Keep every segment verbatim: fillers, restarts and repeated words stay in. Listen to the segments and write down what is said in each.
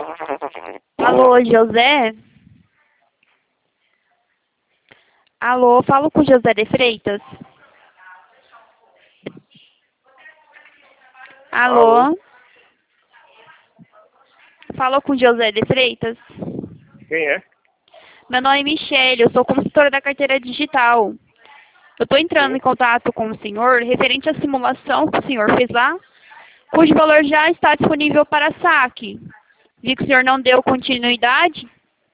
Alô, José? Alô, falo com José de Freitas. Alô? Alô? Falo com José de Freitas. Quem é? Meu nome é Michele, eu sou consultora da carteira digital. Eu estou entrando Sim. em contato com o senhor referente à simulação que o senhor fez lá, cujo valor já está disponível para saque. Vi que o senhor não deu continuidade.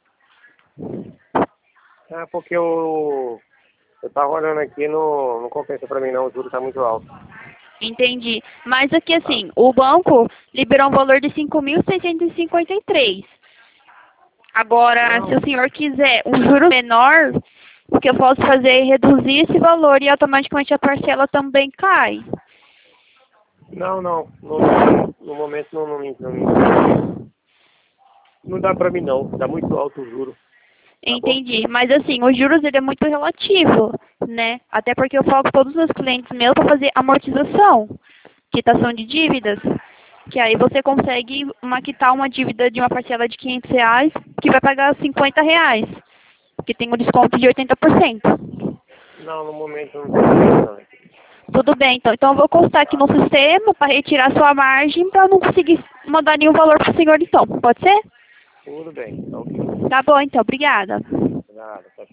Ah, porque eu, eu tava olhando aqui, não, não compensa pra mim não, o juro tá muito alto. Entendi. Mas aqui Tá? assim, o banco liberou um valor de cinco mil seiscentos e cinquenta e três. Agora, Não, se o senhor quiser um juro menor, o que eu posso fazer é reduzir esse valor e automaticamente a parcela também cai. não, não, no, no momento não, não, me- não, me- não dá pra mim não, tá muito alto o juro, tá bom? Entendi. Mas assim, os juros ele é muito relativo, né? Até porque eu falo com todos os meus clientes meus para fazer amortização, quitação de dívidas. Que aí você consegue uma, quitar uma dívida de uma parcela de quinhentos reais, que vai pagar cinquenta reais. Que tem um desconto de oitenta por cento. Não, no momento não tem jeito não. Tudo bem, então. Então eu vou constar aqui no sistema para retirar sua margem para eu não conseguir mandar nenhum valor para o senhor então. Pode ser? Tudo bem, tá ok. Tá bom, então. Obrigada. Nada, tá